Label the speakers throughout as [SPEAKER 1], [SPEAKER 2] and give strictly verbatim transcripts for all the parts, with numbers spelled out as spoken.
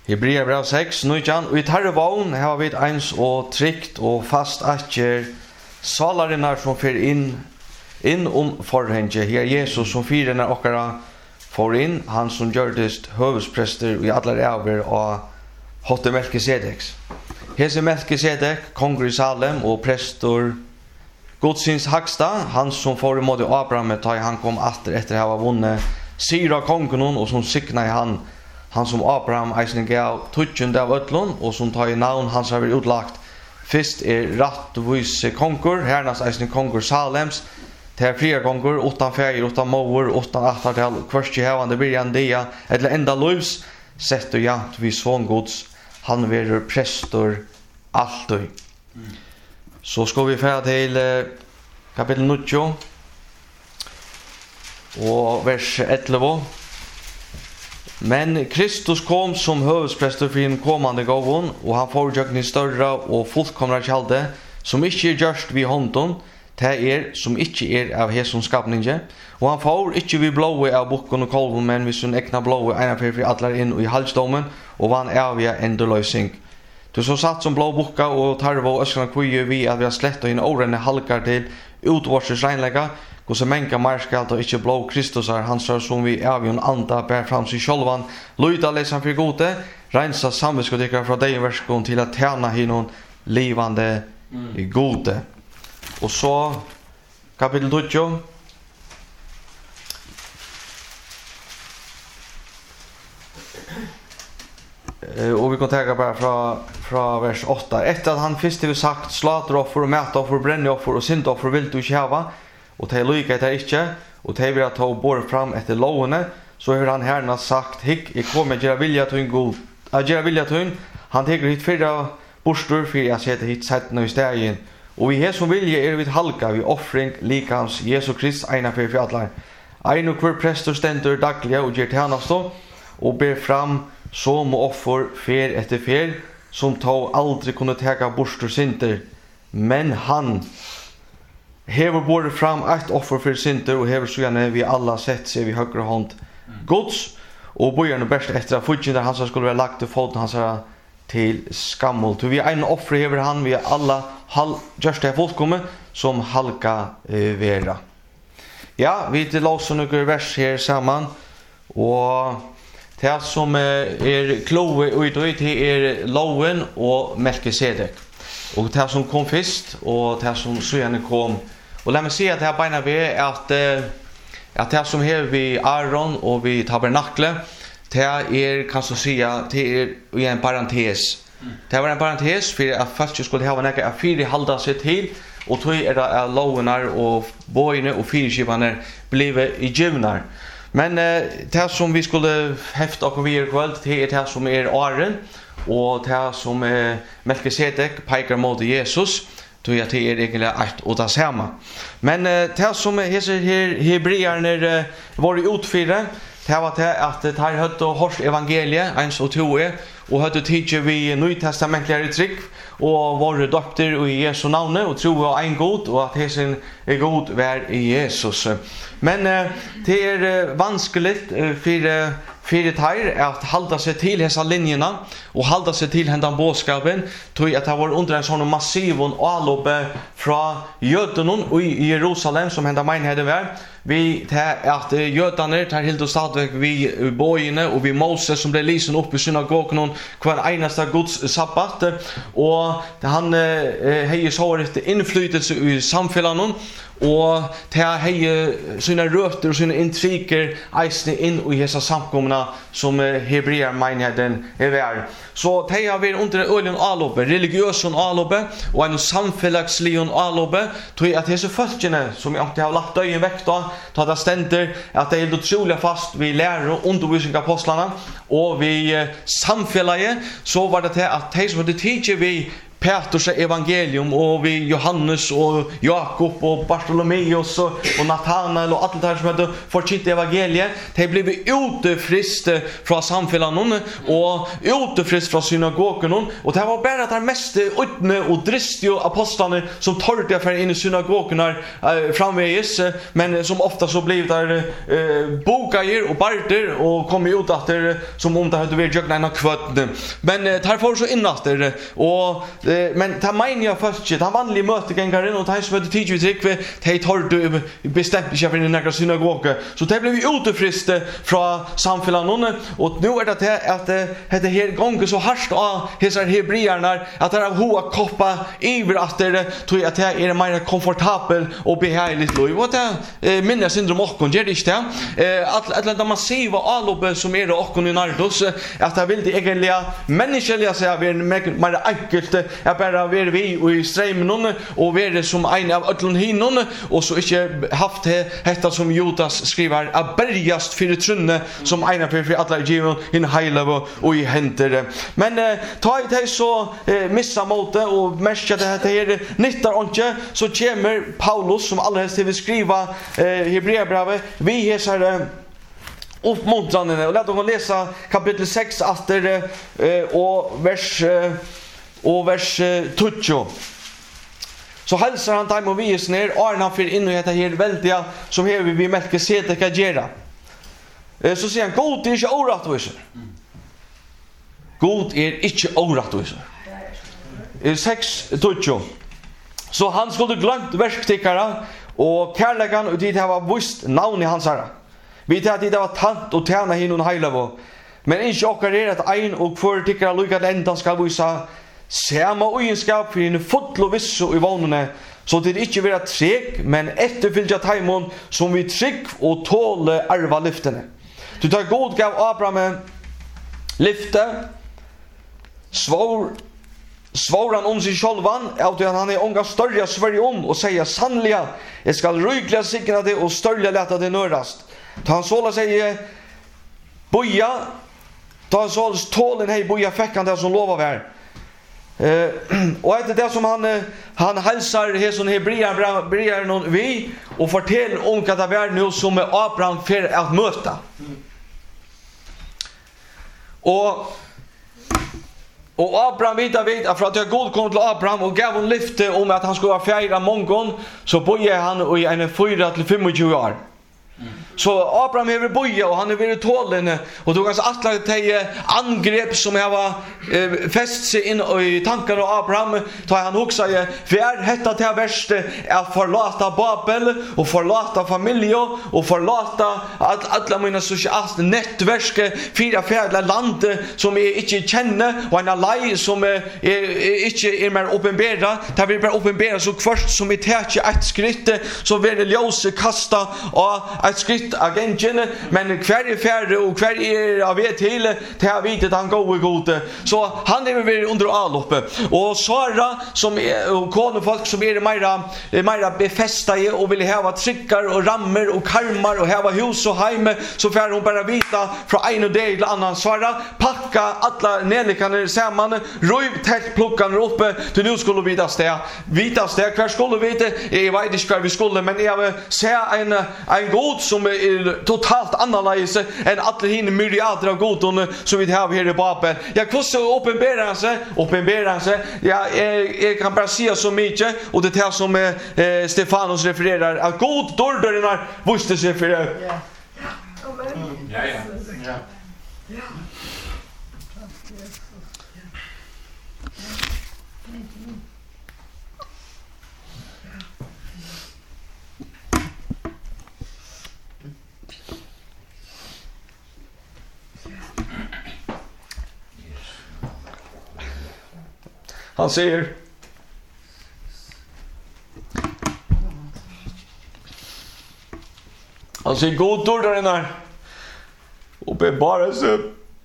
[SPEAKER 1] Hebreerbrev sex, nitjan, og i tarre vogn har vi eins og trygt og fast atjer salarinnar som fyr inn, inn om forhenge. Her Jesus som fyrenar okkara for inn, han som gjørdest høvesprester i allar æver og hotte Melkisedeks. Hese Melkisedek, konger i Salem og prestor Godsins hagsta, han som får imot i Abraham, ta han kom atter etter å ha vunnet Sira kongen og som sikna i han, han som Abraham eisen gav tutsjende av øtlån, og som tar i navn hans har vært utlagt. Først er rattvise konger, hernas eisen konger Salems, til fria konger, åttan feir, åttan mover, åttan attartal, kvørst i hevande byrjan dia, eller enda løvs, sett og jant vi svångods, han verer prestor alltid. Mm. Så skal vi fære til eh, kapitel nitton, og vers elleve. Men Kristus kom som høvesprester for den kommande gåvon, og han får gjøkken i større og fullkomna kjalde, som ikke er gjørst vid hånden, til er som ikke er av hesson skapninge, og han får ikke vid blåe av bokken og kolven, men hvis hun ekna blåe ena for atler inn i halsdommen, og vann avia endeløysing. Du så satt som blå bukka og tarve og øskene kvøye vi at vi har slett og henne årene halkar til utvorses regnlegga, Gose menka marskalt og ikkje blå Kristusar, hans som vi avgjøn anda bær fram sig sjolvan, lyda lesan for gode, rensa samviskodykkar fra deg verskon til at tjana hinnon livande mm. gode. Og så, kapitel tjugo. Uh, og vi kan tega bare fra, fra vers åtta. Etter at han først har sagt slateroffer og mætoffer, brennoffer og syndoffer vil du ikke hava, og de lyga etter ikke, og de vil ta bor fram etter lovene, så har han herna sagt, hikk, jeg kommer gjøre vilja til en god, jeg gjøre vilja til en, han teker hit fyrra bostur, for jeg setter hit settene i stegin, og vi har som vilje er vi halka, vi offring likans Jesu Krist, eina fyrir for allar. Ein og hver prestor stendur daglige og gjør tjenestå, og ber fram som offer fer etter fer, som ta aldri kunne teka bostur sinter, men han, hever båret fram ett offer for synder, og hever så gjerne vi alla sett seg vid høyre hånd Guds, og bøyerne best etter at fortjent hans skulle være lagt til foten hans til skammel. Så vi er en offer hever han, vi er alla gjørst det fullkomme som halka eh, vera. Ja, vi til lås og noen vers her sammen, og det som er kloe ut og ut er loven og Melkisedek. Og det som kom først, og det som så gjerne kom. Og la meg si at det er beina ved at, at det som har vi Aaron og vi tabernakle, det er, kan så si, det er i en parentes. Det var en parentes for at folk skulle ha nekka at fire halda seg til, og tog er det lovenar og bøyene og fireskipene blive i givnar. Men eh, det som vi skulle hefte og vi er kveld, det er det som er Aaron, og det som eh, Melkisedek peikar mot Jesus, tror jeg det er egentlig alt og det samme. Men eh, det som heser her, hebreerne eh, var utfyre, det var det at det her høtte hors evangeliet, eins og to er, og høtte tidje vi nytestamentlige trygg, og våre døpter i Jesu navne, og tro var en god, og at hesen er god vær i Jesus. Men eh, det er eh, vanskelig eh, for eh, Fyrir teir at halda seg til hessa linjena og halda seg til hendan båskapen, tog at det var under en sånn massiv avloppe fra jødenen i Jerusalem som henda meinhede var. Vi tar at jødene tar helt og stadigvæk vi bøyene og vi Moses som ble lysen opp i synagogen hver eneste Guds sabbat, og han eh, hei så et innflytelse i samfunnet, og til hei sine røtter og sine intriger eisne inn i hessa samkomna som hebreer meinheden er vær. Så de har vært under en øyne avloppe, religiøse avloppe og en samfunnslig avloppe, tror jeg at disse folkene som jeg har lagt døyen vekk da, ta det stender at det er helt utrolig fast vi lærer og undervisning av apostlene og vi samfunnet, så var det til at de som hadde tidlig vi Petrus evangelium och vi Johannes och Jakob och Bartolomeus och, och Nathanael och allt det här som hade förkynt evangeliet. De blev utefrist från samfällan och utefrist från synagogen och det var bara det mest utne och dristiga apostlarna som torrde för in i synagogerna eh, framvägs, men som ofta så blev där eh, bokajer och barter och kom ut att det som om det hade varit jökna en kvöt. Men eh, här får så innatter och eh, men ta menar jag först att han vanlig mötegängaren och han som hade tidigt trick vi de torrde bestämt sig för i några synagoger. Så det blev vi utefrist från samfällan och nu är det att det här gången så harst av dessa hebreerna att det har hoa koppa över att det tror jag att det är mer komfortabel och behagligt liv. Och det minns syndrom och kon ger det inte. Att att man ser vad allobe som är och kon i Nardos att det vill det egentligen mänskliga säga vi mer enkelt är bara vi vi och i strömmen och vi är som en av öllon hinnon och så inte haft detta som Judas skriver att bergast för trunne som ena för alla given in high och i händer. Men ta det så missa mot det och märka det här nyttar inte så kommer Paulus som alldeles vill skriva Hebreerbrevet vi är så här uppmuntrande och låt oss läsa kapitel sex efter och vers och vers tjugo. Så hälsar han dem och vis ner och han för in i detta här väldiga som här vi Melkisedek att göra. Så säger han god är inte orättvis. God är inte orättvis. sex tjugo. Så han skulle glömt verktyckare och kärlekan och det var visst namn i hans herre. Vi tar att det var tant och tjäna hinon heilavo. Men inte åker er att ein och för tyckare lukad ända ska visa samma ogenskap för en fotl och visso i vånene så det inte vara trek men efterfylja taimon som vi trygg och tåle arva lyftene. Du tar god gav Abraham lyfte svår svåran om sig självan att han är unga större Sverige om och säga sannliga jag ska rykliga signa det och större lätta det nörast. Ta han såla sig boja ta han såla tålen hej boja fick han det som lovar vär. Eh och det är det som han han hälsar här som hebreer hebreer någon vi och fortell om att det är nu som Abraham för att möta. Och Och Abraham vet vet för att jag god kom till Abraham och gav hon lyfte om att han skulle vara fjärra mångon så bojade han i en fyra till tjugofem år. Så Abraham har boja och han har varit tålen och tog hans attlag till angrepp som jag var eh, fäst sig in i tankar av Abraham tar han också för är detta till värste att förlata Babel och förlata familj och förlata att alla mina sociala nätverk fyra fjärde land som är inte känner och en alai som är, är inte är mer uppenbara där vi bara uppenbara så först som vi tar ett skritt så vill det ljus kasta och ett skritt agenten men kvar är färre och kvar är av vet till till jag vet att han går och gode så han är väl under alloppe och Sara som är och kone folk som är mera mera befästa och vill ha tryckar och rammer och karmar och ha hus och hem så får hon bara vita från en och del annan Sara packa alla nedliggande samman röv tätt plockan uppe till nu skulle vi där stä vita stä kvar skulle vi inte jag vet inte kvar vi skulle men jag ser en en god som är totalt annorlunda än alla hinner myriader av godon som vi har här i Babel. Jag kan så uppenbara sig, uppenbara sig. Jag, jag, jag kan bara säga så mycket och det här som eh, Stefanos refererar att god dördarna visste sig för det. Ja. Ja, ja. Ja. Han säger Han säger god dörren här och bevara sig.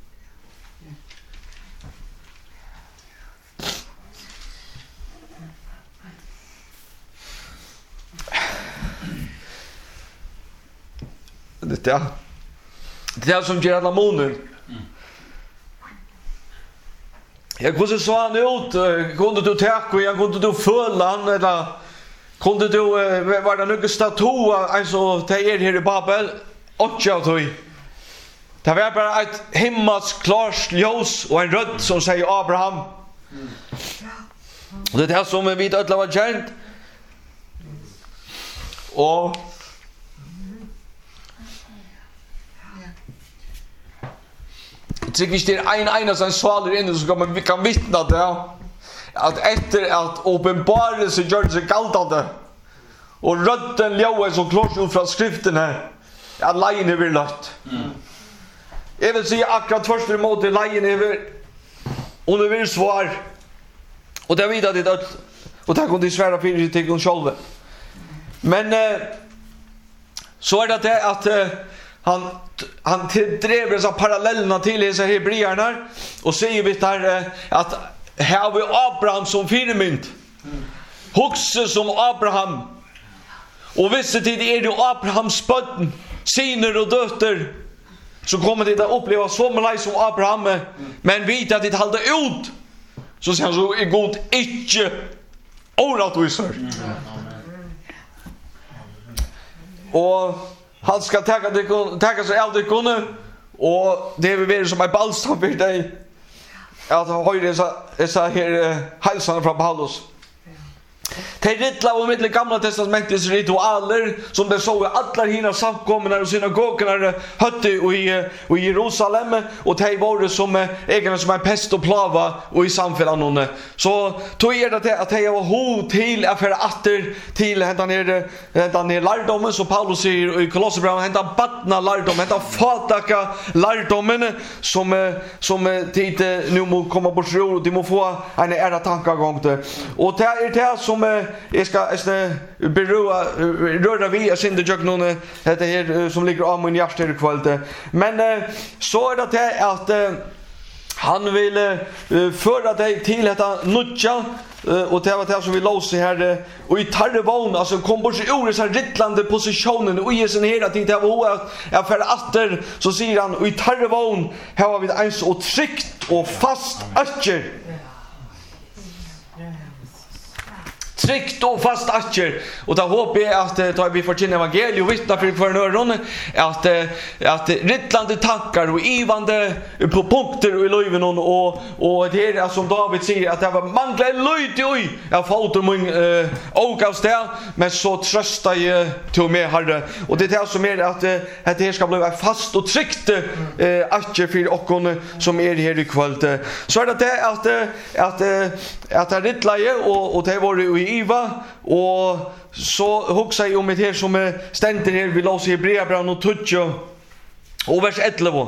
[SPEAKER 1] Det är det är som gör alla månader. Jag kunde så han ut, kunde du täcka, jag kunde du föla han eller kunde du var det något statua alltså till er här i Babel och jag tror. Det var bara ett himmels klart ljus och en röd som säger Abraham. Och det är som vi alla var känt. Och jag tycker vi är en ena som svalar in så kan man vi kan vittna det att efter att uppenbarelse gör sig galtande och rödden ljöa så klart ut från skriften här att lejen är lagt. Jag vill säga akkurat först emot lejen är och det vill svar och det vidare det att och det kunde svära för sig till själva. Men eh, så är det det att eh, han han drev dessa parallellerna till dessa hebreerna och säger vi där eh, att här har vi Abraham som förebild. Huxe som Abraham. Och vissa tid är det Abrahams barn, söner och döttrar. Så kommer det att uppleva så som Abraham, men vet att det håller ut. Så säger han så är god inte orättvisor. Och han ska ta det ta sig aldrig kunna och det vill vara som en balsam för dig. Att höra dessa dessa här hälsarna från Paulus. Det rittla om mitt gamla testamentets ritualer som det såg alla hina samkomna och synagogorna hötte i och i Jerusalem och det var som egentligen som en pest och plava och i samfällan så tog er det att det var hot till att för åter till hända ner hända ner lärdomen så Paulus säger i Kolosserbrevet hända batna lärdom hända fataka lärdomen som som tid nu må komma bort och de må få en era tankegång och det är det som jag ska beröra röra vi jag synd jag någon det här som ligger av min hjärta i kväll men så är det att han vill föra dig till detta nutja och det var det som vi låser här och i tarvån alltså kom bort ur dessa rittlande positionen och i sin hela tid det var att för åter så säger han och i tarvån här har vi det ens och tryckt och fast öcker tryckt och fast aktier och då hoppas jag att ta vi får känna evangelium och vittna för för öron att att rittlande tankar och ivande på punkter och i löven och och det är som David säger att det var manglar löjt oj jag falter min eh åkas där men så tröstar jag till mig Herre och det är som är att att det ska bli fast och tryckt eh aktier för och som är här i kväll så är det att att att att rittlaje och och det var i Iva och så huxa jag om det här som ständer här vi läser i Hebreerbrevet och tjugo och vers elva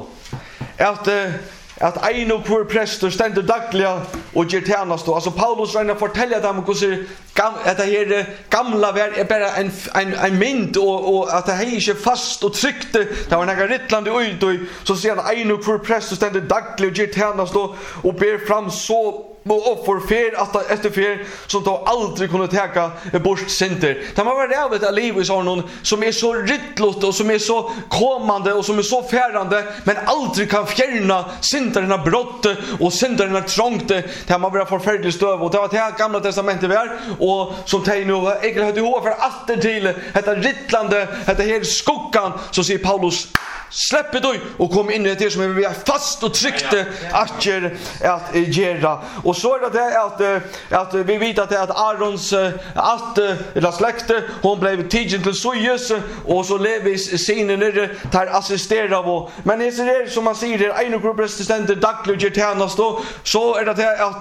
[SPEAKER 1] att att en och kvar präster ständer dagliga och ger tjänst alltså Paulus renar fortälja dem hur att det här gamla är bara en en en mynd och och att det här är inte fast och tryckt det var några rittlande ut och så ser han en och kvar präster ständer dagliga och ger tjänst och ber fram så och offer för att efter för som då aldrig kunde täcka bort synder. Det man var det av ett liv i sån som är så rittlott och som är så kommande och som är så färrande men aldrig kan fjärna synderna brott och synderna trångt. Det man bara förfärligt stöv och det var det gamla testamentet vi är och som tej nu egentligen hade hur för att till detta rittlande detta här skuggan så säger Paulus släpp det och kom in i det som vi är fast och tryckte att göra att göra och så är det att att vi vet att det att Arons att eller släkte hon blev tigen till Sojes och så lever sinen där tar assistera av men det är det som man säger det en grupp präster dagligen tjänast då så är det att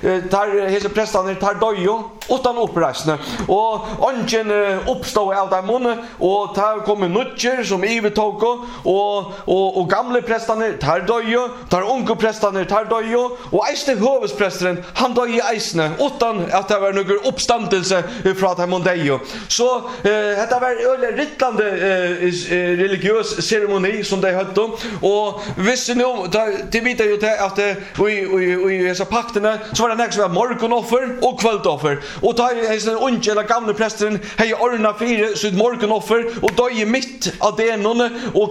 [SPEAKER 1] tar hese prästarna tar dojo utan uppresne och ungen uppstår av dem och tar kommer nutcher som övertog och och och gamla prästarna tar dojo tar unga prästarna tar dojo och äste hövudsprästen han dojo äsne utan att det var någon uppståndelse från att han dojo så detta var en rittlande religiös ceremoni som de hade och visst nu det vet ju att vi vi i dessa pakterna så var det nästa var morgonoffer och kvälloffer och tar en unge eller gamla prästen hej ordna för sitt morgonoffer och dojo mitt av det någon och knappt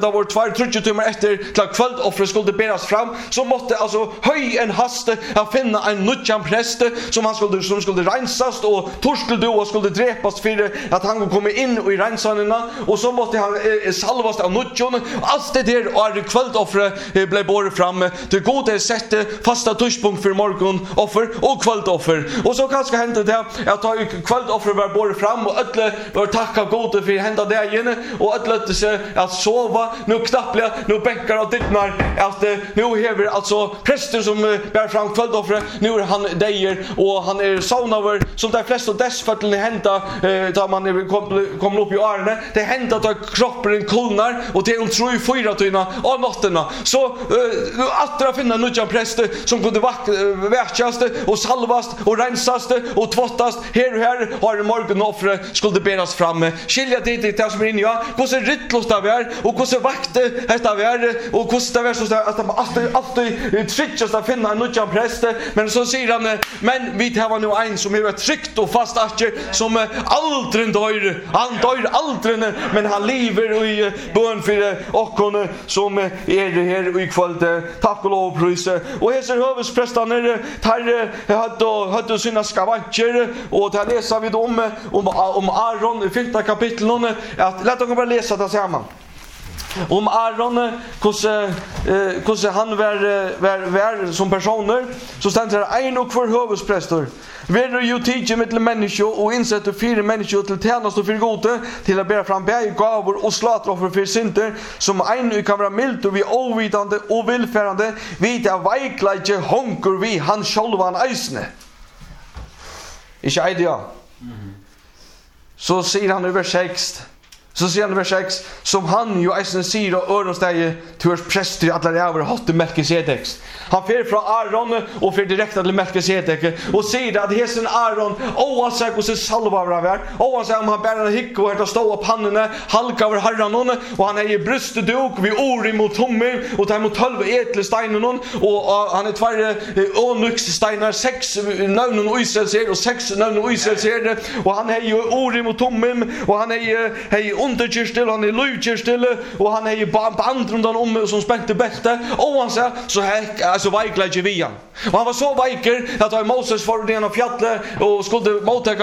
[SPEAKER 1] klokka var två tre timmar efter till kvälloffret skulle beras fram så måste alltså höj en haste att finna en nutjan präst som han skulle som skulle rensas och torskel då skulle drepas för att han skulle komma in i rensanarna och så måste han eh, salvas av nutjon allt det där och kvälloffret eh, blev bort fram till gode sätte fasta touchpunkt för morgon offer och kvälloffer och så kanske hände det att ta kvälloffer var bort fram och alla var tacka gode för hända där igen och alla sig att sova nu knappliga nu bänkar och dittnar att nu häver alltså prästen som bär fram kvälloffer nu är han dejer och han är saunaver som de flesta dessfötterna hända eh, då man kommer kom upp i åren det händer att kroppen kulnar och det är en tror fyra timmar och natterna så eh, att dra finna nutjan präst som kunde väckaste och salvast och rensast och tvättas här och här har morgonoffret skulle beras fram skilja det till det som är inne ja hur så ryttlost det är och hur så vakt detta är och hur det är så att man alltid alltid tryckast att finna en nutjan präst men så säger han men vi har nu en som är tryckt och fast aktier som aldrig dör han dör aldrig men han lever i bön för och som är här i kväll tack och lov pris och här ser huvudsprästarna tar hade hade sina skavanker och där läser vi om om om Aron i femte kapitlet att låt oss bara läsa det samman om Aron hur hur han var var var som personer så ständer det en och för huvudspräster Ver ju teach med människor och insätter fyra människor till tjänst och för gode till att bära fram berg gåvor och slåtroffer för synder som en kan vara mild och vi ovidande och välfärande vid av weiklage honker vi han självan eisne. Är idea. Så säger han i vers sex Så säger han i vers sex som han ju eisen säger och öronstäge tors präster i alla över hatt Melkisedek. Han fer från Aron och fer direkt till Melkisedek och säger att hesen Aron oavsett hur salva var där oavsett om han bär en hick och att stå upp handen halka över herran och han är i bröstduk vi ord mot honom och tar mot tolv ätelsteinen och han är två onyxstenar sex namn och Israel och sex namn och Israel och han är ju ord mot honom och han är hej underkystel han är lujkystel och han är ju band runt om som spänkte bälte och han sa så här alltså veiklage vi han och han var så veiker att han Moses för den av fjället och skulle mottaga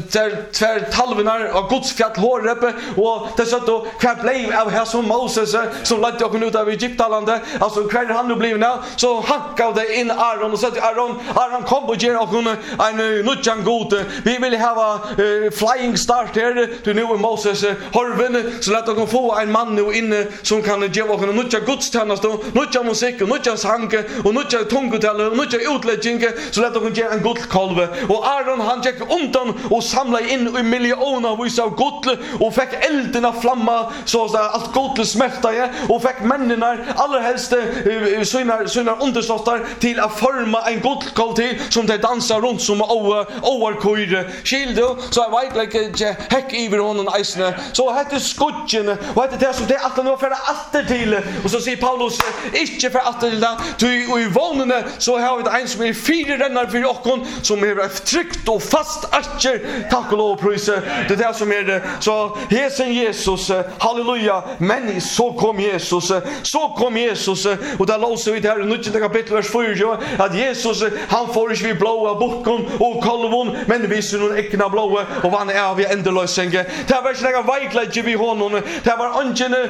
[SPEAKER 1] tvär talvenar av Guds fjäll Horeb och det så då kvart blev av här som Moses som ledde och ut av Egyptalandet alltså kvart han nu blev nu så hackade in Aron och sa till Aron Aron kom och ger och en nutjan god vi vill ha uh, flying start här till nu Moses Horven så låt oss få en man nu inne som kan ge oss en nutja gudstjänst och nutja musik och nutja sång och nutja tungotal och nutja utläggning så låt oss ge en guldkalv och Aron han gick undan och samlade in i miljoner vis av guld och fick elden att flamma så att allt guld smälta och fick männen allra helst sina sina undersåtar till att forma en guldkalv till som de dansar runt som oarkoide skildo så I vet like heck över honom isne så heter skudgen och heter det som det att nu för åter till och så säger Paulus inte för åter till det och i vånene så har vi en som är fyra rennar för oss som är tryckt och fast aktier tack och lov pris det där som är det så hesen Jesus halleluja men så kom Jesus så kom Jesus och där låser vi det här i nuttonde kapitel vers fyra att Jesus han får inte vi blåa boken och kolvon men vi ser någon äckna blåa och han är vi ändelösninge det var inte några veiklage vi honom det var inte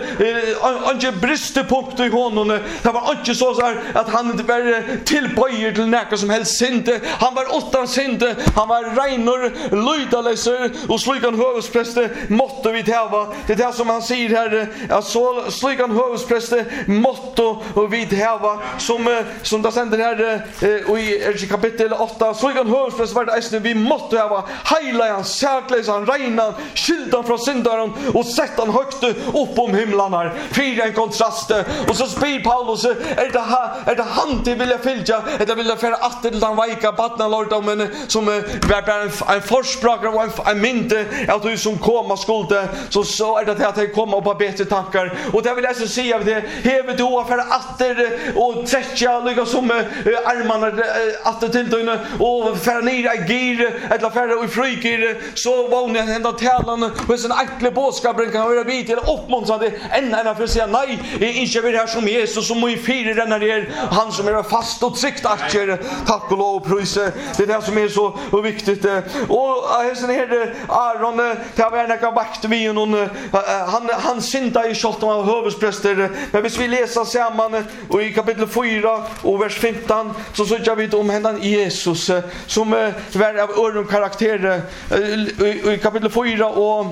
[SPEAKER 1] inte bristepunkt i honom det var inte så så att han var tillböjd till näka som helst synd han var utan synd han var renor lydalöser och slugan hövspräst måtte vi täva det är det som han säger här att så slugan hövspräst måtte vi täva som som det sänder här och i kapitel åtta slugan hövspräst var det vi måtte täva hela hans säklesan reina skildan från syndaren och sätta han högt upp om himlarna för en kontrast och så spyr Paulus är det här är det han till vilja fylja eller vill för att det han vika badna lordomen som är bara en en förspråk och en, en mynte att du som komma skulle så så är det att det kommer upp på bättre tankar och det vill jag så säga det hever du för att det och träcka lika som armarna att det till dig och för ner i gir eller för i frigir så vånar hända tälan med en ankle på bådskapen kan vara vid till uppmuntrande än än för att säga nej, inte vi här som Jesus som i fyra renner ner, han som är fast och tryggt aktier, tack och lov och pröjse, det är det som är så viktigt. Och sen är det Aaron, det har varit vakt vid någon, han, han synda i kjolten av hövudspräster, men hvis vi läser samman och i kapitel fyra och vers femton så såg vi om händan Jesus som var av öron karaktär i kapitel fyra och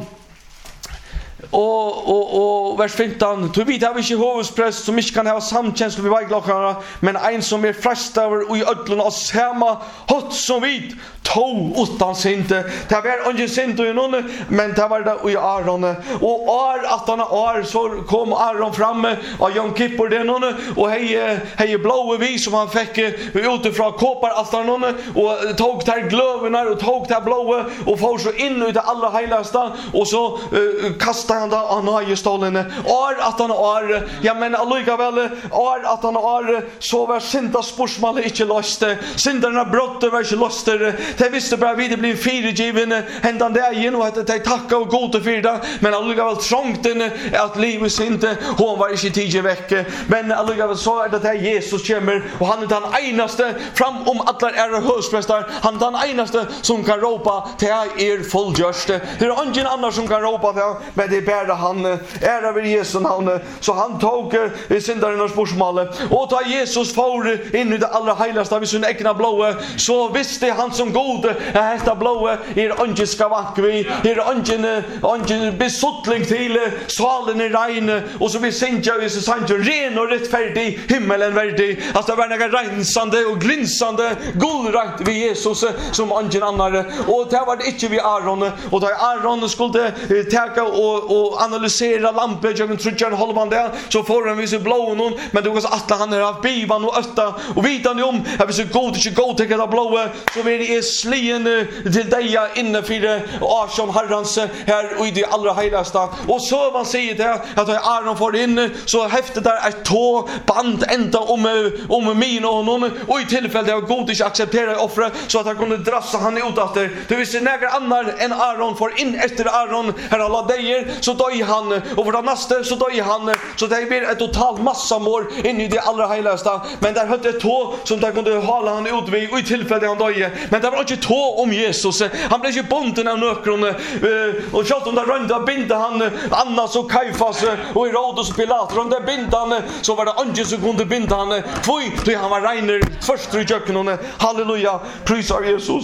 [SPEAKER 1] Och och och vers femton så vid har vi inte huvudspräst som inte kan ha samkänsla vid väglockarna men en som är frestad och i ödlorna och samma hot som vid to utan synd. Det var inte synd i någon men det var det i Aaron och år att han år så kom Aaron fram och Jon Kippur det någon och hej hej blåa vi som han fick utifrån kopar att han någon och tog där glövarna och tog där blåa och får så in i det allra heligaste och så uh, kastade han då han har ju stolen år att han är ja men allikevel år att han är så var synda sporsmål inte löst syndarna brott var inte löst det visste bara vi det blir fyragiven händan där igen och att det tacka och gode för det men allikevel trångt den att livet inte hon var inte tio veckor men allikevel så är det där Jesus kommer och han är den enaste fram om alla är hövudspräster han är den enaste som kan ropa till er fullgörst det är ingen annan som kan ropa det men det är bara han är över Jesu namn så han tog syndaren och sporsmålet och då Jesus får in i det allra heligaste vid sin egna blåa så visste han som gode att detta blåa är ingen skavank vi är ingen ingen besuttling till salen i regn och så vi synja vi så sant ren och rättfärdig himmelen värdig att det var några rensande och glinsande guldrätt vid Jesus som ingen annan och det var det inte vid Aaron och då Aaron skulle ta och och analysera lampor jag tror håller man där så får han visa blå någon men det var så att han är av bivan och ötta och vitan om att vi så god inte god till att blåa så vi är slien till dig inne för och som Herrans här och i det allra heligaste och så man säger det att Aaron får in så häftet där ett tå band ända om om min och någon och i tillfälle det god inte acceptera offret så att han kunde drassa han ut att det visste några annan än Aaron får in efter Aaron här alla dagar så då i han och för det nästa så då i han så det blir ett totalt massa mår in i det allra heligaste men där hade ett tå som där kunde hålla han ut vid och i tillfälle han då men det var inte tå om Jesus han blev ju bunden av nökron och så om där runda binda han Annas och Kajfas och Herodes och Pilatus om där binda han så var det ingen som kunde binda han tvoj då han var reiner först i köken halleluja prisar Jesus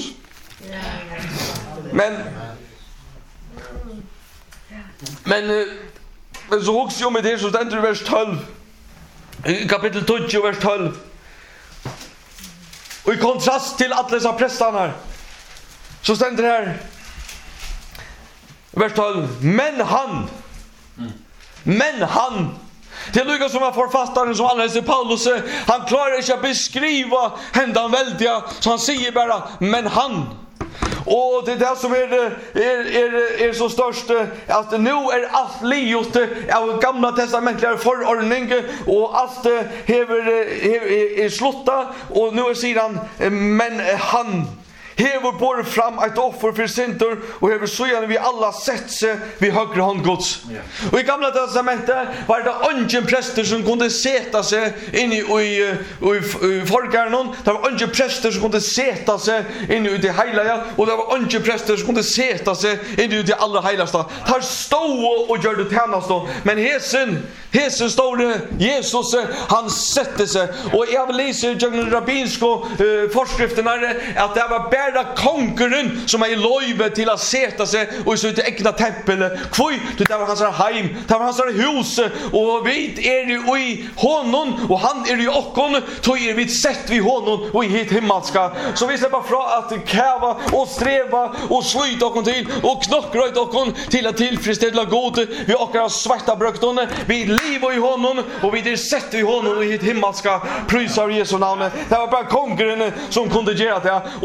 [SPEAKER 1] men Men men så också ju med det så ständer i vers tolv. I kapitel tjugo vers tolv. Och i kontrast till alla dessa prästarna så ständer det här vers tolv. Men han Men han Det är lika som att författaren som alla läser Paulus han klarar inte att beskriva händan väldiga så han säger bara men han Och det är det som är, är, är, är så störst att nu är allt liot av gamla testamentliga förordning och allt hever, hever, är slutta och nu är sidan men han hever bor fram ett offer för synder och hever så gärna vi alla sett sig vid högre hand Guds. Yeah. Och i gamla testamentet var det ingen präster som kunde sätta sig in i, i, i, i folkärnon. Det var ingen präster som kunde sätta sig in i det heliga och det var ingen präster som kunde sätta sig in i det allra heligaste. Där stod och gör det tjänast då. Men hesen, hesen stod det, Jesus, han sätter sig. Och jag vill läsa i den rabbinska uh, forskriften att det var bara konkurren som är i lojve till att sätta sig och i sitt egna tempel. Kvoj, det var hans heim, det var hans hus och vi är ju i honom och han är ju okkon, så är vi sett vid honom och i hit himmelska. Så vi släpper fra att käva och sträva och slita okkon till och knockröjt okkon till att tillfredsställa god. Vi åker svarta brökton, vi liv i honom och vi är sett vid honom och i hit himmelska. Prys av Jesu namn. Det var bara konkurren som kunde göra det. Och det är det som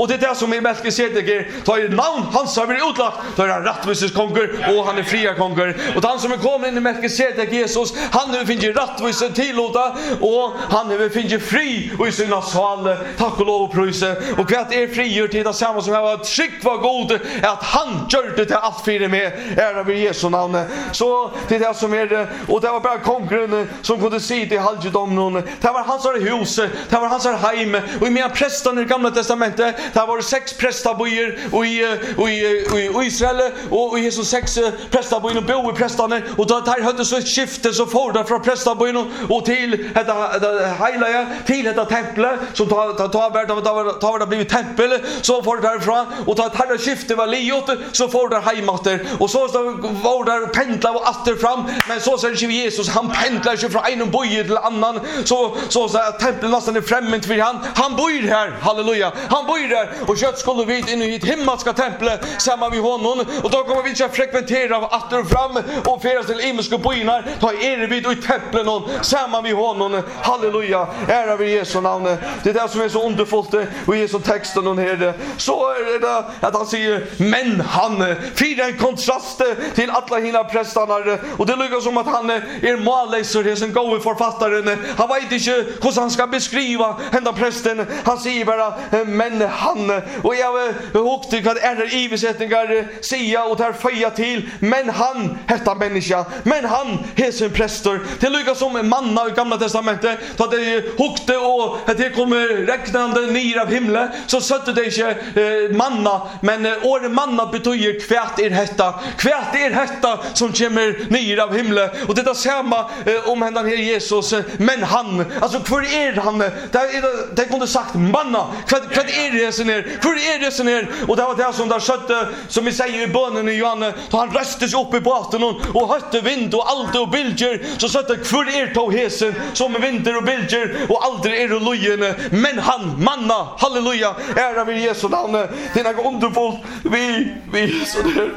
[SPEAKER 1] som är Melkisedek, tar ju namn hans har blivit utlagt, tar han rättvisens konkur och han är fria konkur. Och han som är kommit in i Melkisedek Jesus, han nu finns ju rättvisen tillåta och han nu finns ju fri och i sina sal. Tack och lov och pröjse. Och kvart är frigjort till det samma som har tryck var god att han gör det till allt fyra med ära vid Jesu namn. Så till det som är det, och det var bara konkurren som kunde se till halvdom. Det var hans hus, det var hans hem och i mina prästerna i Gamla testamentet, det var sex prästabojer och i och i och Israel och i Jesus sex prästabojer och bo i prästarna och då tar hade så ett skifte så får det från prästabojen och till detta heliga till detta tempel som tar tar tar tar det blivit tempel så får det därifrån och tar tar skifte var liot så får det hemater och så var där pendlar och åter fram men så säger Jesus han pendlar sig från en boje till annan så så så att templet nästan är främmande för han han bor här halleluja han bor där och kött skulle vi in i ett himmelska tempel samma vi honom och då kommer vi att frekventera av åter fram och färdas till himmelska bojar ta er vid i templet någon samma vi honom halleluja ära vid Jesu namn det är det som är så underfullt och Jesu texten och här så är det att han säger men han firar en kontrast till alla hina prästarna och det lyckas som att han är målläsare det som går författaren han vet inte hur han ska beskriva hända prästen han säger bara men han och jag hukte vad är det iversättningar säga och tar föja till men han heter människa men han är sin präster det lyckas som manna i Gamla testamentet så att det hukte och att det kommer räknande ner av himlen så sätter det inte eh, manna men eh, år manna betyder kvärt är detta kvärt är detta som kommer ner av himlen och det är samma eh, om händan här Jesus eh, men han alltså för är han det är det kunde sagt manna vad vad är det sen är för är det sen är och det var det som där skötte som vi säger i bönen i Johannes då han röstes upp i båten och hörde vind och allt och bilger så satte för er tog hesen som vinter och bilger och aldrig är det lojen men han manna halleluja ära vid Jesu namn det är något underfullt vi vi så där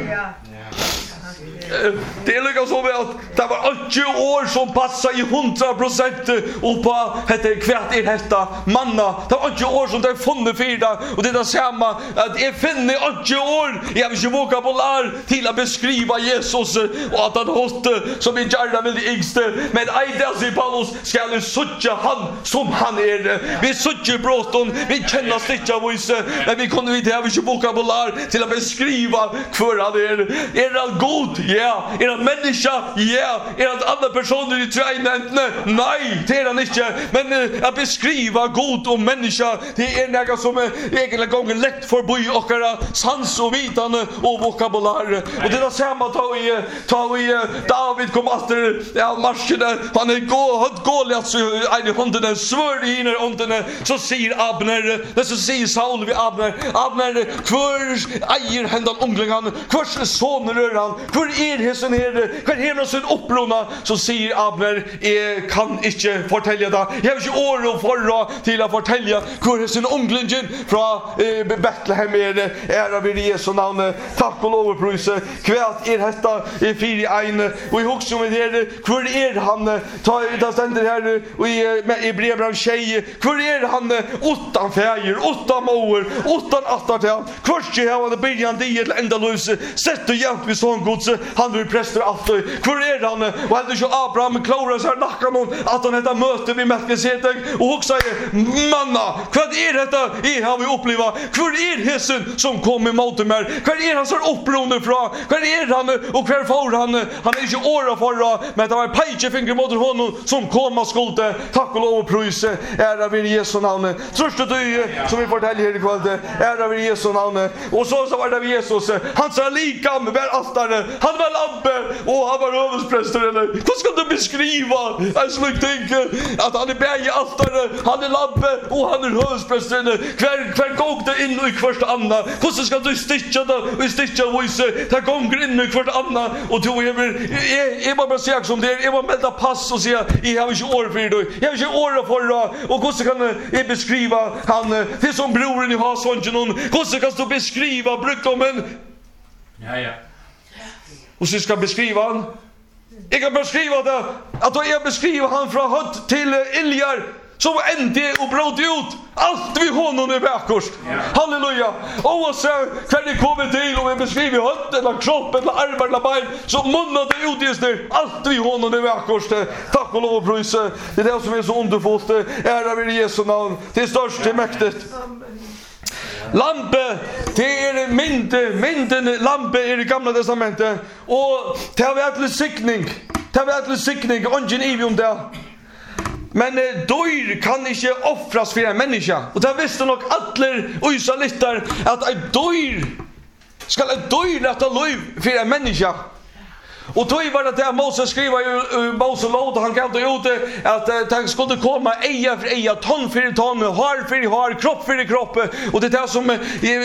[SPEAKER 1] det är lika så att det var åttio år som passade i hundra procent och på heter kvärt är detta manna det var åttio år som det funnit fyra och det är samma att jag finner åttio år jag vill inte vokabulär till att beskriva Jesus och att han hållde som en gärna vill det yngste men ej där i Paulus ska ni söka han som han är vi söker brotten vi känner sticka voice men vi kunde inte ha inte vokabulär till att beskriva för han är är han god ja är han människa ja är han andra personer i tränet nej det är han inte men uh, att beskriva god och människa det är något som är egentligen gånger lätt för boy och sans och vitande och vokabulär och det är samma ta i ta i David kom efter ja marschen han är gå har Goliat så en hunden svärd i när hunden så säger Abner det så säger Saul vid Abner Abner kvör äger händan unglingan kvör son rör han kvör är det sen här kvör hemma sin upplona så säger Abner jag kan inte fortälja det jag har inte år och förra till att fortälja kvör sin unglingen från eh, Betlehem är ära vid Jesu namn tack och lov och pröjse kvärt är detta i fyra en och i hus som är kvör är han ta det ständer här och i i brevbrev tjej kvör är han åttan färger åttan måer åttan attartal kvör är han början det till ända lös sätt och hjälp vi sån gods han vill präster alltid kvör är han och hade ju Abraham klara så här nackan om att han heter möte vi Melkisedek och också säger manna vad är detta är har vi uppleva kvör är hesen som kom emot mig kvör är han så uppronder från kvör är han och kvör får han han är inte åra förra men det var page finger mot honom som kom och skulle tack och lov och pröjse ära vid Jesu namn trösta du som vi fortäljer här ikväll ära vid Jesu namn och så så var det Jesus han sa lika med altare han var lampe och han var överstpräst eller vad ska du beskriva jag skulle tänka att han är bäge altare han är lampe och han är överstpräst kvar kvar gång det in i första andra hur ska du sticka då och sticka voice ta gånger in i första andra och då är är bara säga som det är bara melda pass och säga jag har inte år för dig jag har inte år för och hur ska kan jag beskriva han det som broren i har sånt någon hur ska du beskriva brukdomen
[SPEAKER 2] ja ja
[SPEAKER 1] och så ska beskriva han jag kan beskriva det att då jag beskriver han från hött till Iljar så ände och bröt ut allt vi honom är vackert. Halleluja. Och så kan det komma till och vi beskriver hött eller kropp eller armar eller ben så munnar det ut just det allt vi honom är vackert. Tack och lov och pris. Det är det som är så underfullt. Ära vid Jesu namn. Till störst till mäktigt. Lampe, det är mynte, mynten lampe är i gamla testamentet och det har vi att sikning. Det har vi att sikning ungen i om det. Men eh, död kan inte offras för en människa. Och det visste nog alla israeliter att en död ska en död rätta liv för en människa. Och då var det där Moses skriver ju Moses låt han gav det ut att det skulle komma eja för eja, ton för ton, hår för hår, kropp för kropp. Och det är som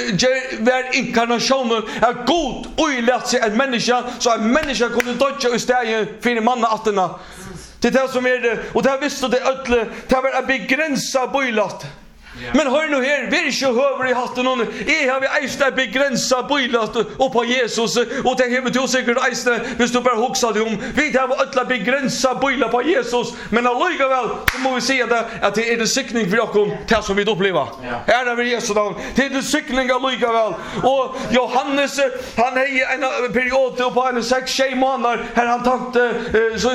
[SPEAKER 1] var inkarnationen är god och lätt sig en människa så en människa kunde döda istället för mannen atterna. Det är det som är det och det visste det ödle det var att begränsa bojlat. Men hör nu här, vi är inte höver i hatten någon. Jag har vi eisne begränsat bojlat och på Jesus och det har vi till säkert eisne hvis du bara huxar det om. Vi har ödla begränsat bojlat på Jesus men allikevel så må vi se det att det är det sikning för oss det som vi upplever. Ära vid Jesu namn. Det är det sikning allikevel. Och Johannes han är en period på en sex tjej månader här han tackte så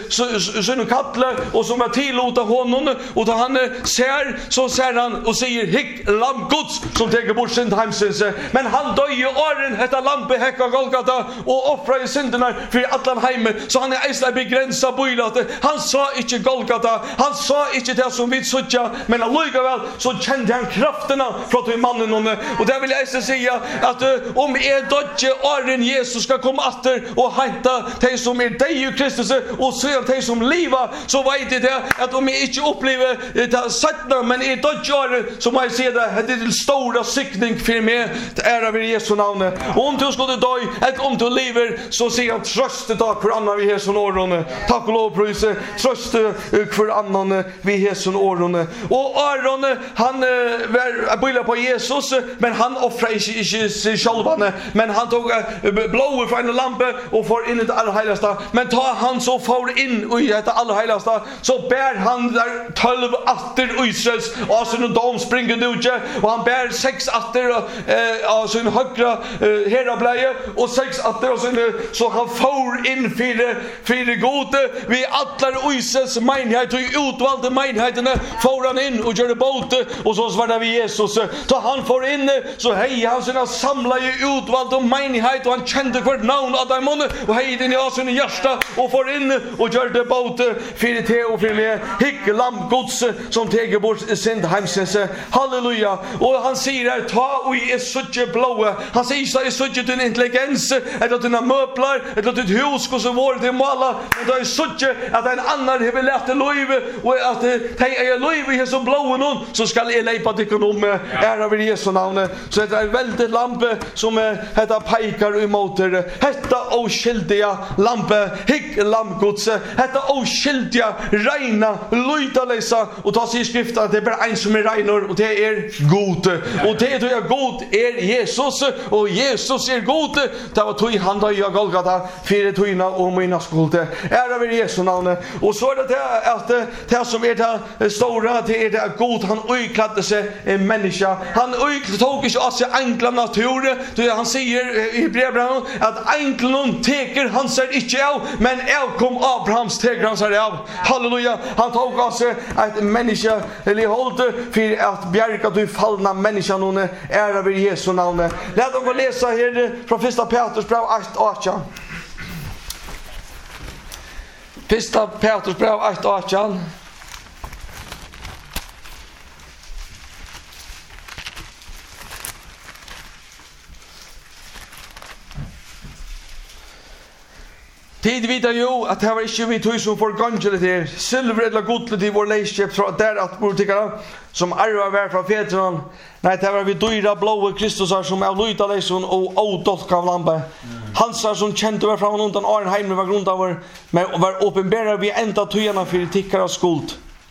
[SPEAKER 1] så så nu kattle och som var tillåta honom och då han ser så ser han och säger hick lam Guds som tar bort synd hemsens men han dör ju åren detta lampe häcka Golgata och offrar i synderna för allan heime så han är isla begränsad bojlat han sa inte Golgata han sa inte det som vi sökja men allikevel så kände han krafterna från till mannen och där vill jag säga att om är dödje åren Jesus ska komma åter och hämta de som är dig i Kristus och se de som liva så vet det att om jag inte upplever det sättna men är dödje så må jag se det det är till stora sikning för mig ära vid Jesu namn och om du skulle dö eller om du lever så ser jag tröst tack för annan vid Jesu åren tack och lov pris tröst för annan vid Jesu åren och Aron han var billa på Jesus men han offrar inte sig själv men han tog blåer från en lampa och får in i det allra heligaste men ta han så får in i det allra heligaste så bär han där tolv atter Israels och så de springer ut och han bär sex atter eh, av sin högra eh, herableje och sex atter av sin så han får in fyra fyra gode vi alla Israels menighet och utvalda menigheterna får han in och gör det bort och så svarar vi Jesus så han får in så hej han sina samlade utvalda menighet och han kände vart namn av dem och hej den i sin hjärta och får in och gör det bort för te och för mig hick lam Guds som teger bort synd hemsens halleluja och han säger här ta och är så blåa han säger så är så din intelligens eller dina möbler eller ditt hus och så var det måla men det är så att en annan har lärt det liv och att det är liv i som blåa någon så ska jag lepa dig om ära vid Jesu namn så det är väldigt lampe som heter pekar emot det detta oskyldiga lampe hick lam Guds detta oskyldiga reina lydalesa och ta sig i skriften att det är bara en som är reiner och det är god och det är god är Jesus och Jesus är god det var tog han då jag Golgata för tojna och mina skuld ära vid Jesu namn och så är det att det som är det stora det är det god han ökladde sig en människa han tog inte av sig enkla natur det han säger i brevbrevet att enkeln teker han ser inte av men av kom Abrahams teker han ser av halleluja han tog av sig att människa eller hållde för att bjärka du fallna människan hon ära vid Jesu namn. Låt oss läsa här från första Petrus brev ett arton. Första Petrus brev ett arton. Tid vidar ju att här var inte vi tog som får gångel till silver eller guld till vår lejdskap så där att bortikara som arvar vär från Petron. Nej, det var vi dyra blåa Kristusar som är lyta lejon och odolka av lampa. Hansar som kände var från undan Arnheim var grund av men var uppenbarar vi ända tygarna för tickar av skuld.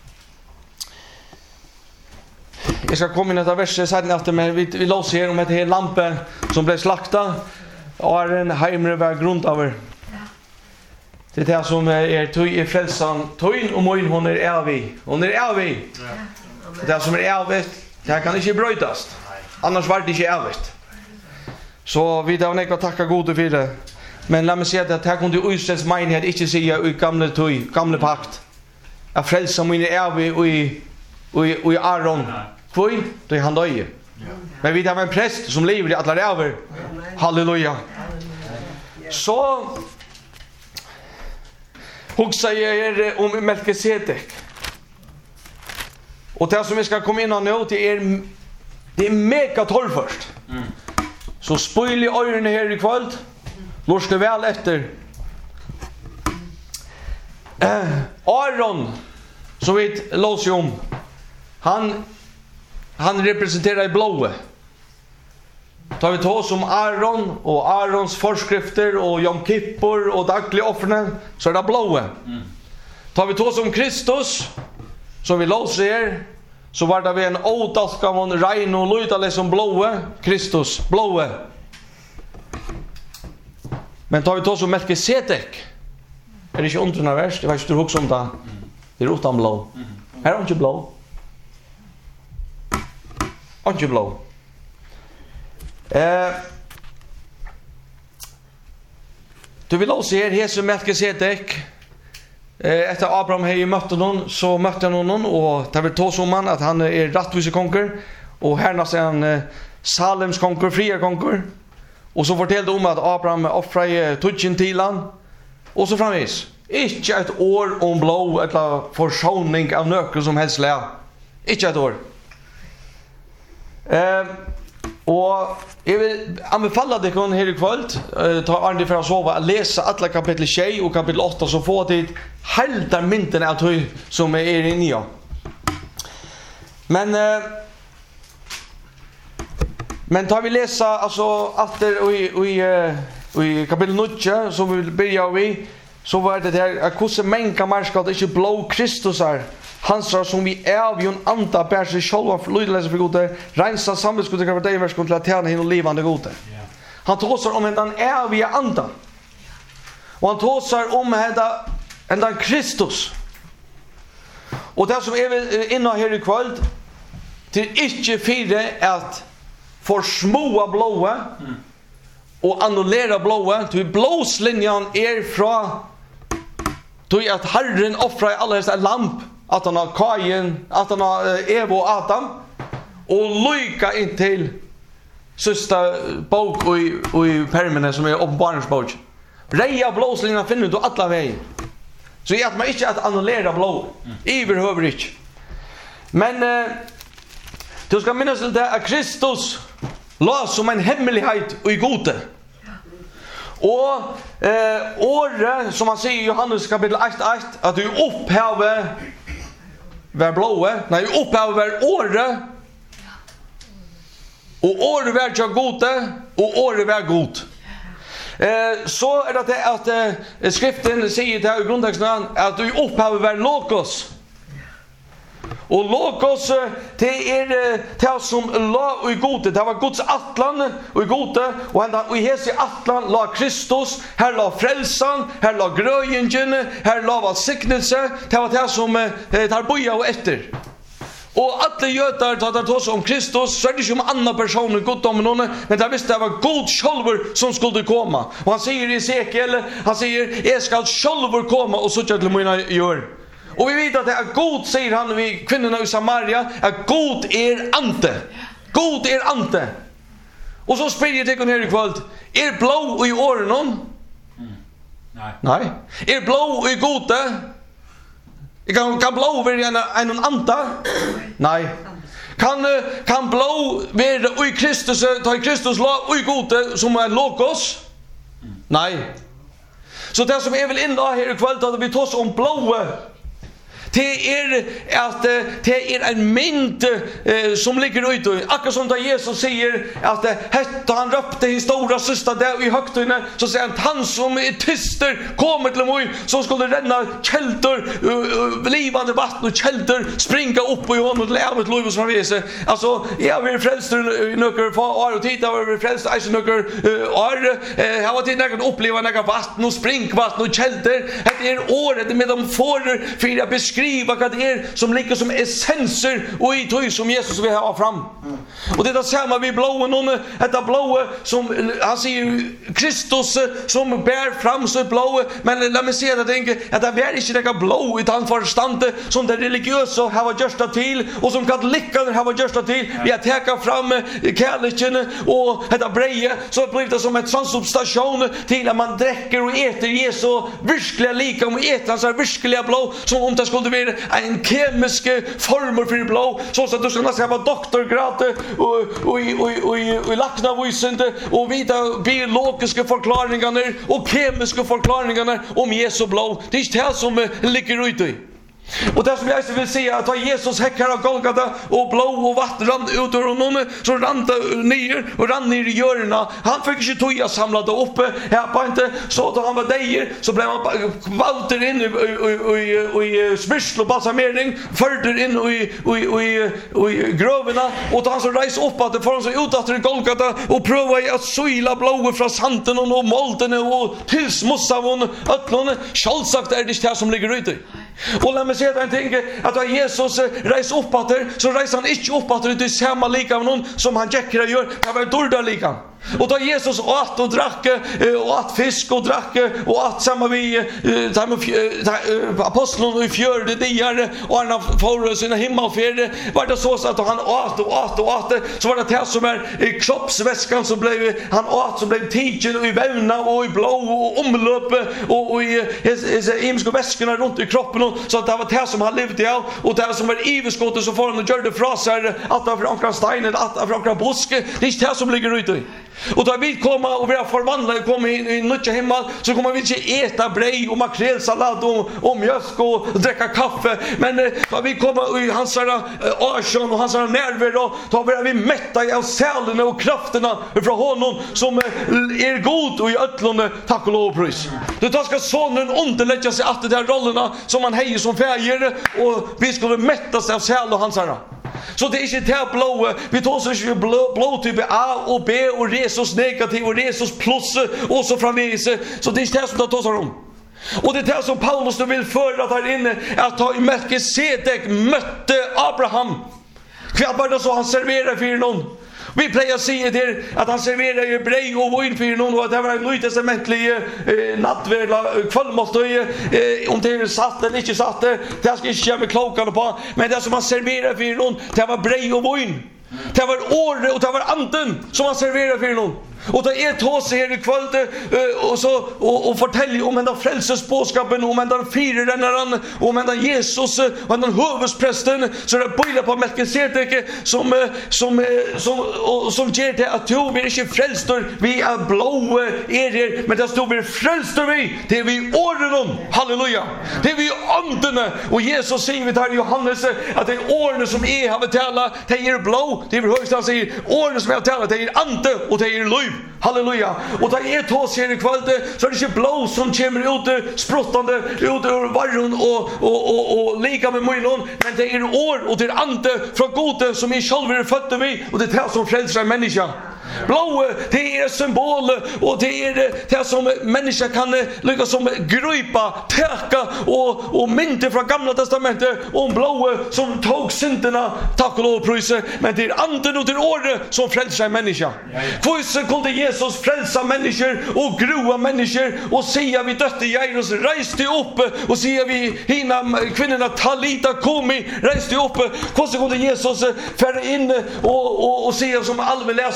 [SPEAKER 1] Jag ska komma in i detta verset sedan efter men vi, vi låser här om ett hel lampa som blev slakta och Arnheim var grund av Det är det som är tog i frälsan. Tog och mojn hon är evig. Hon är evig. Det är det som är evigt. Det kan inte brötas. Annars var det inte evigt. Så vi tar nekva takka gode för det. Men låt mig säga att här kunde Israels menighet inte säga i gamla tog, gamla pakt. Att frälsa min är evig och i, och i, och i Aaron. Kvöj, då är han döj. Men vi har en präst som lever i alla över. Halleluja. Så huxa er om Melkisedek. Och det som vi ska komma in och nå till er, det är mega torr först. Mm. Så spoil i öronen här i kväll. Lås det väl efter. Eh, Aaron, som vi låser om, han, han representerar i blåa. Tar vi ta oss om Aaron och Aarons föreskrifter och Yom Kippur och dagliga offren, så är det blåa. Mm. Tar vi ta oss om Kristus, som vi låser er, så var det vi en åtalskavon regn och lydale som blåa, Kristus, blåa. Men tar vi ta oss om Melkisedek, är det inte undrande värst, det var inte hux om det, det är utan blå. Här är inte blå. Inte blå. Eh, du vill också se här som Melkisedek. Eh, efter Abraham hade mött honom, så mötte han honom och det vill ta som man att han är rättvise konkur och härnast är han eh, Salems konkur, fria konkur. Och så fortällde om att Abraham offrade tutschen till han. Och så framvis. Inte ett år om blå eller försoning av nöker som helst lä. Inte ett år. Eh, och jag vill anbefalla dig kon här i kväll uh, ta Arne för att sova att läsa alla kapitel sex och kapitel åtta så får det helt mynden att hur som är inne i. Men uh, men tar vi läsa alltså efter i i uh, i kapitel nio som vi börjar vi så var det där att hur många människor inte blå Kristus är. Han sa som vi är vi en anta bär sig själva för lydelse för gode rensa samhällsgode för dig vers till att tjäna hin och levande gode. Han talar om en är vi anta. Och han talar om hela en Kristus. Och det som är inne här i kväll till inte fyra att försmoa blåa och annullera blåa till blåslinjen är från till att Herren offrar alla dessa lamp att han har Kain, att han har uh, Eva och Adam och lycka in till sista bok och i, och i permene som är uppenbarelsebok. Reja blåslingarna finner du alla vägen. Så att man inte att annullera blå. Mm. Överhuvud inte. Men uh, du ska minnas till det att Kristus la som en hemlighet och i gode. Och eh, året som man säger i Johannes kapitel ett ett att du upphäver var blåa, nej upphäver var året och året var jag gode och året var god. Eh, så är det att eh, skriften säger det i grundtexten att du upphäver var logos. Och logos det är det som la och i gode. Det var Guds atlan och i gode. Och han och i hese atlan la Kristus. Här la frälsan. Här la gröjningen. Här la välsignelse. Det var det som eh, tar boja och efter. Och alla jötar tar det oss om Kristus. Så är det inte om andra personer gott om någon. Men det visste det var god själver som skulle komma. Och han säger i Esekiel. Han säger jag ska själver komma och så till mina gör. Och vi vet att det är god, säger han vid kvinnorna i Samaria, att god är ante. God är ante. Och så spyr jag till här i kväll, är blå i åren? Mm. Nej. Nej. Är blå i gode? Kan, kan blå vara en, en anta? Nej. Kan, kan blå vara i Kristus, ta i Kristus la i gode som är logos? Mm. Nej. Så det som är väl inne här i kväll, att vi tar oss om blåa. det är att det är en mynd eh, som ligger ute. Akkurat som da Jesus säger att hette han röpte i stora sista där i högtiden, så säger han han som är tyster kommer till mig som skulle renna källor uh, livande vatten och källor springa upp i honom och leva ett liv som han sig. Alltså jag vill frälst några få år och titta över frälst är några år har varit någon uppleva några vatten och springvatten och källor. Det är året med de får för att beskriva vad det är som ligger som essenser och i tog som Jesus vill ha fram. Och det är samma vi blåa någon detta blåa som han säger Kristus som bär fram så blåa, men låt mig säga att det inte att det är inte det blå utan förstånd som det religiösa har gjort det till och som katolikerna har gjort det till. Vi har tagit fram kärleken och detta breje så blir det som ett transubstation till att man dricker och äter Jesu verkliga lika om äter hans verkliga blå som om det skulle vara en kemisk formel för blå så att du ska nästan ha doktorgrad och och och och och laknavysende och vita biologiska förklaringar och kemiska förklaringar om Jesu blå. Det är det som ligger ute i. Och det som jag vill säga att Jesus häckar av Golgata och blå och vatten rann ut ur honom så rann det ner och rann ner i hjörna. Han fick inte toja samlade uppe här på inte så då han var där så blev han valter in i i i spissel och balsamering förder in i i i grövarna och då han så rejs upp att det får så ut att Golgata och pröva att söila blå från santen och molten och tillsmossa von ötlon självsagt är det det som ligger ute. Och låt mig säga att jag att då Jesus reser upp att så reser han inte upp att det är samma lika med någon som han jäckra gör. Det var dårda lika. Och då Jesus åt och drack och åt fisk och drack och åt samma vi aposteln i fjärde dagar och han får sina himmelfärder var det så att han åt och åt och åt så var det det som är kroppsväskan som blev han åt som blev tigen i vävna och i blå och omlopp och i himmelska väskorna runt i kroppen så att det var det som han levde i och det som var iveskottet så får han göra det fra sig att av från steinen att av från buske det är det som ligger ute. Och då vi kommer och vi har förvandlat kommer in i nya himmel så kommer vi inte äta bröd och makrelsallad och, och mjölk och dricka kaffe men då vi kommer i hans arson och hans nerver då börjar vi mätta av själen och krafterna från honom som är god och i ötlande tack och lov och pris. Då ska sonen underlägga sig att de här rollerna som han hejer som färger och vi skulle mättas av själ och hans herra. Så det är inte det blå. Vi tar så inte blå, blå typ A och B och resus negativ och resus plus och så framvis. Så det är inte det som det tar sig om. Och det är det som Paulus nu vill föra här inne att ta i Melkisedek mötte Abraham. Kvart var det så han serverar för någon. Vi plejer säga det att han serverar ju bröd och vin för någon och att det var en nytestamentlig eh, nattvärda kvällmåltid eh, om det är satt eller inte satt det ska inte jag med klockan på men det som han serverar för någon det var bröd och vin. Det var året och det var anden som han serverar för någon. Och då är tås här i kväll och så och, och fortäljer om den frälsespåskapen om den fyrrennaren om den Jesus och den huvudprästen så det börjar på Melkisedek som som som och, som ger det att du vi är inte frälstor vi är blå är er men det står vi frälstor vi det är vi åren halleluja det är vi anden och Jesus säger det här i Johannes att det är åren som är har betala det är blå det är högst han säger åren som är betala det är ande och det är liv. Halleluja. Och då är tås här i kväll så är det inte blå som kommer ut sprottande ut ur varron och, och, och, och lika med möjlån men det är år och det är ande från gode som är själv är fötter vi och det är det som frälser en människa. Blå, det är symbol och det är det som människa kan lyckas som gripa, täcka och, och mynte från gamla testamentet om blå som tog synderna, tack och lov och pröjse, men det är anden och det är året som frälser en människa. Kvöjse kunde Jesus frälsa människor och groa människor och säga vi dötte Jairus, reis dig upp och säga vi hina kvinnorna Talita komi, reis dig upp. Kvöjse kunde Jesus färra in och, och, och säga som allmän läs här i kväll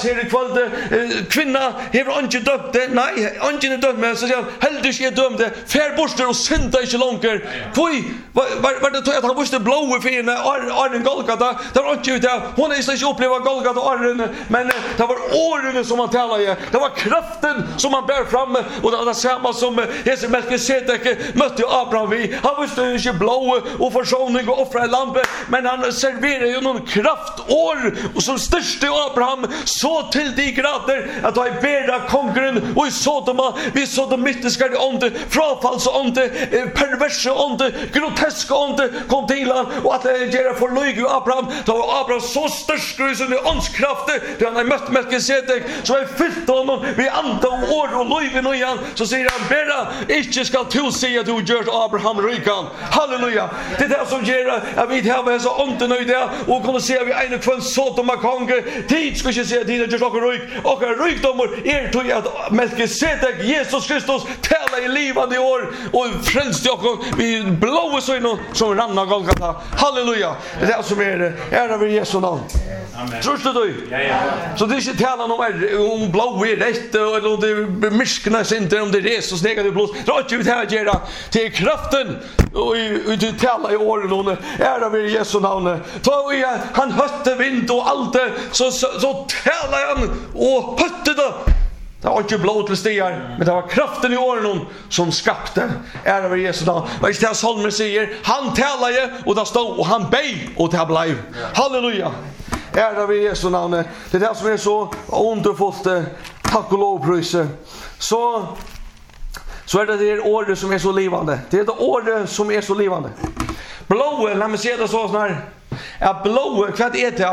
[SPEAKER 1] kvälde eh, kvinna hever inte dömt det. Nej, ingen är dömt men så säger han heldur inte dömde. Fär borster och synda inte långt. Kvoi var var det att han måste blåa för en Arnen Golgata. Det var inte det. Hon är inte uppleva Golgata Arnen men det var åren som han talade. Det var kraften som han bär fram och det var samma som Jesu Melkisedek mötte Abraham vi. Han måste inte blåa och försoning och offra lampe men han serverar ju någon kraftår och som störste Abraham så till de grader att ha i bära konkurren och i Sodoma vi såg de mystiska onde frafallsonde perverse onde groteska onde kom till han och att det gör för lög Abraham då var Abraham så störst i sin åndskraft då han har mött Melkisedek så är fyllt honom vi anta och år och lög och igen så säger han bära inte ska du säga du gör Abraham rikan halleluja det är det som gör att vi har så onde nöjda och kunna se vi en kvann Sodoma konge tid ska inte säga tid att göra rik och rikdomar är tog att Melkisedek Jesus Kristus tala i livet i år och frälst jag vi blåa så in som ranna Golgata halleluja det är det som är ära över Jesu namn amen tror du ja ja så det är inte tala om om blåa är rätt eller om det miskna inte om det är Jesus negativ blås rätt ut här göra till kraften och ut tala i år och ära över Jesu namn ta han hötte vind och allt det så så, så talar han och hötte det. Det var inte blå till stigar, men det var kraften i åren som skapte ära över Jesu namn. Vad är det Salmer säger? Han talade och det stod och han bej och det blev. Halleluja. Ära över Jesu namn. Det är det som är så underfullt. Tack och lovpröjse. Så så är det det året som är så livande. Det är det året som är så livande. Blåa, när man ser det så här. Ja, blåa, vad är det?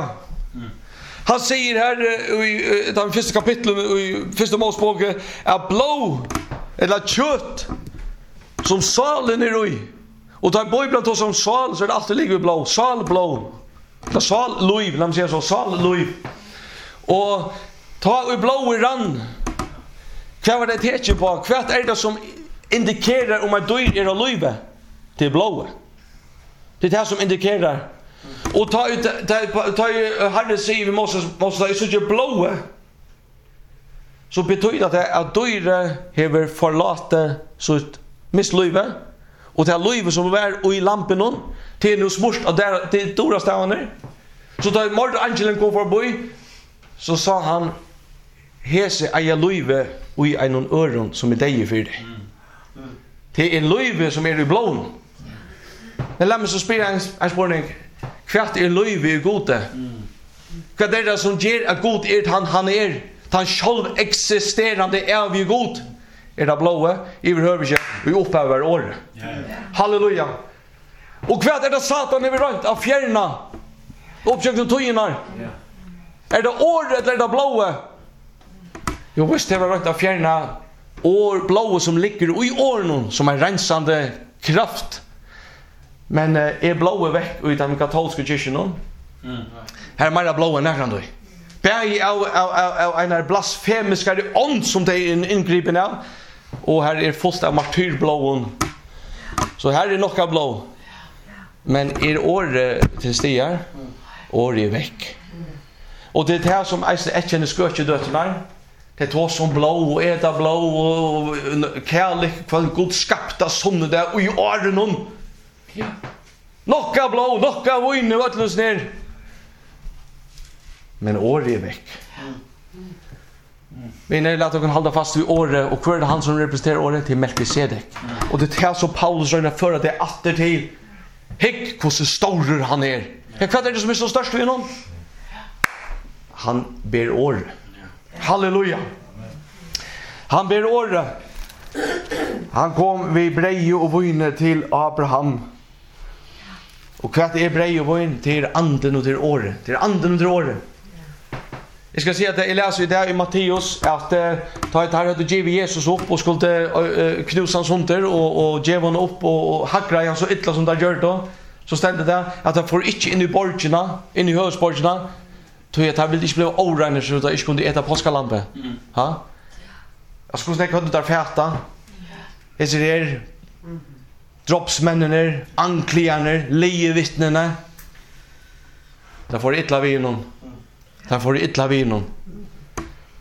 [SPEAKER 1] Han säger här i den första kapitlet i första Mosebok att blå eller kött som salen är i. Och tar Bibeln då som sal så är det alltid ligger blå, sal blå. Det sal liv, när man säger så sal liv. Och ta i blå i rann. Vad var det tecken på? Vad är det som indikerar om att dyr är att liva? Det är blå. Det är det som indikerar. Och ta ut ta ta Herren säger vi måste måste ta så ju blåa. Så betyder det att dyra hever förlate så ett misslöve och det löve som var i lampen hon till nu smort och där det stora stavnar. Så då mord angelen kom förbi så sa han hese aja löve och i en öron som är dig för dig. Det är löve som är i blån. Men låt mig så spela en, en spårning. Kvart är löjve i gode. Vad är det som ger att god är han han är. Han själv existerande är vi god. Är det blåa? I behöver vi upphäver år. Halleluja. Och vad är det Satan är runt av fjärna? Uppsökten tojinar. Är det året eller det blåa? Jo, visst det var runt av fjärna. År blåa som ligger i åren som är rensande kraft. Men är uh, blåa veck ut av den katolska kyrkan. Mm. Här är mera blåa näran då. Bäg av av av en blasfemiska ond som det är ingripen av. Och här är fullt av martyrblån. Så här är nokka blå. Men är år till stigar år är veck. Och det här som är ett känner sköt ju dötterna. Det tar som blå och äta blå och kärlek för Gud skapta sonne där och i åren. Ja. Nokka blå, nokka vin och allt ner. Men år är veck. Vi när låt oss hålla fast vid året och kvar det han som representerar året till Melkisedek. Och det är så Paulus säger för att det är åter till. Hick hur stor han är. Jag vad är det som är så störst för honom? Han ber år. Halleluja. Han ber år. Han kom vid breje och vine till Abraham. Och vad är breje och vine till anden och till året. Till anden och till året. Jag ska säga att jag läser ju där i Matteus att uh, ta ett här att ge Jesus upp och skulle uh, knusa hans hunter och, och ge honom upp och, och hackra han så ytla som det gör då. Så ställde det att han får inte in i borgerna, in i hösborgerna. Tog att han vill inte bli oreiner så att han inte kunde äta påskalampe. Mm. Ha? Jag skulle snacka om det där fäta. Jag ser er droppsmännen, ankligarna, lejevittnena. Där får det ytla vid någon. Där får det ytla vid någon.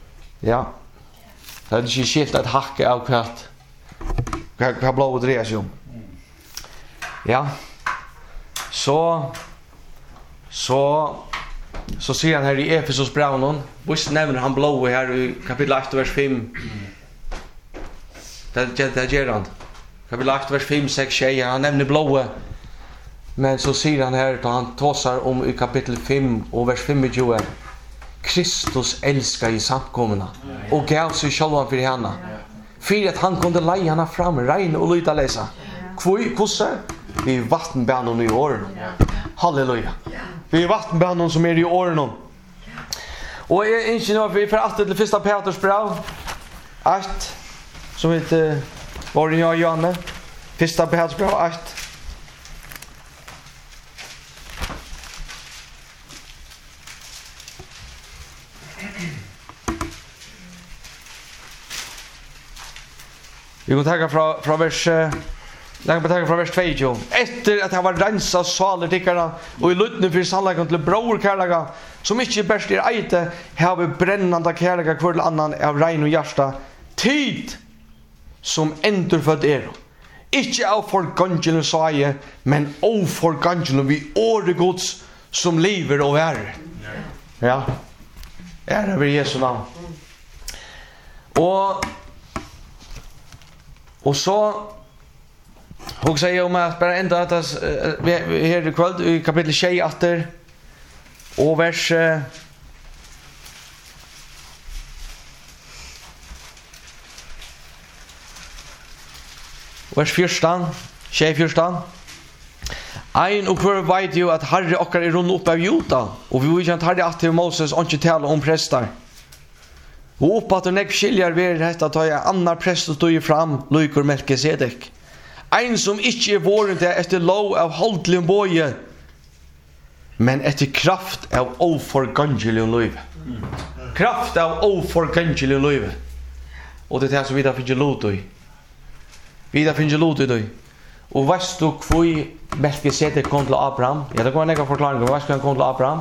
[SPEAKER 1] Ja. Det är inte skilt att hacka av kvart. Vad blå drejer sig om. Ja. Så så så ser han här i Efesos brevn. Visst nämner han blå här i kapitel åtta vers fem. Det det det gör han. Kapitel åtta vers fem sex sju han nämner blå. Men så säger han här då han talar om i kapitel fem och vers tjugofem. Kristus älskar i samkomna och gav sig själva för henne. För att han kunde leja henne fram rein och lyda läsa. Kvoi kosse vi vattenbännen i åren. Halleluja. Vi vattenbännen som är i åren. Och är inte nu vi för att det första Petrus brev att som heter var det jag Johanne första Petrus brev att vi går tacka från från vers lägg på tacka från vers två. Efter att ha varit rensa saler tickarna och i lutne för sannligheten till bror kärleka som inte bäst är eite har vi brännande kärleka kvar till annan av rein och hjärta tid som enterfödd er. Ikke av forgangelen saie, men av forgangelen vi åre gods som lever og er. Ja. Ære ved Jesu navn. Og og så hon säger om att bara ända att vi här i kväll i kapitel sex åter och vers vers fjorton, sex fjorton. Ein og hver vet jo at Herre okkar er rundt opp av Jota, og vi vet jo at Herre at til Moses ikke tale om prester. Og opp at nek skiljer ved dette tar jeg annar prest og tog fram, Lykur Melkisedek. Ein som ikke er våren til etter lov av holdelig bøye, men etter kraft av oforgangelig løyve. Kraft av oforgangelig løyve. Og det er det som vi da finner lot i. Vi da finner lot i det. Og veist du hvor Melkisedek kom til Abraham? Ja, det kommer en egen forklaring. Veist du han kom til Abraham?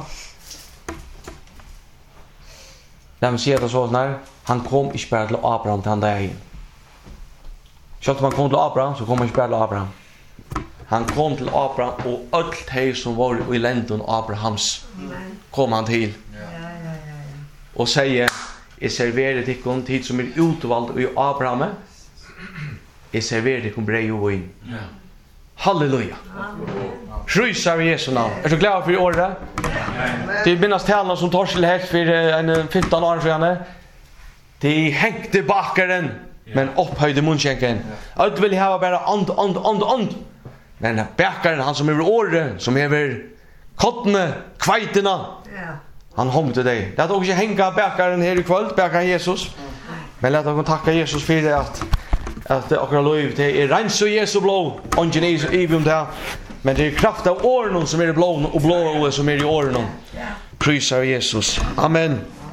[SPEAKER 1] Når man sier det sånn her, han kom ikke bare til Abraham til han der igjen. Selv om han kom til Abraham, så kom han ikke bare til Abraham. Han kom til Abraham, og alt det som var i lenden Abrahams kom han til. Og sier, jeg serverer dere tid som er utvalgt i Abraham, jeg serverer dere brei og vin. Halleluja. Prysar vi Jesu navn. Er du glad for i året? Det minnes talene som tar til helt for en femton år siden. De hengte bakaren, men opphøyde munnskjenken. Alt vil ha bare and, and, and, and. Men bakaren, han som er året, som er kottene, kveitene, han kom til deg. Lät oss ikke henge bakaren her i kvöld, bakaren Jesus. Men lät oss takke Jesus for det at at akkurat lov til er rens og Jesu blå, ånden er i om det, men det er kraft av årene som er i blå, og blå som er i årene. Prysar Jesus. Amen.